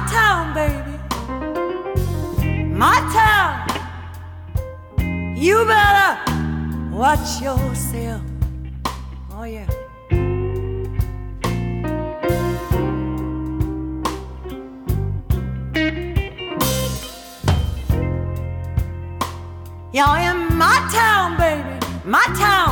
town, baby. My town. You better watch yourself. Oh, yeah. You're in my town, baby. My town.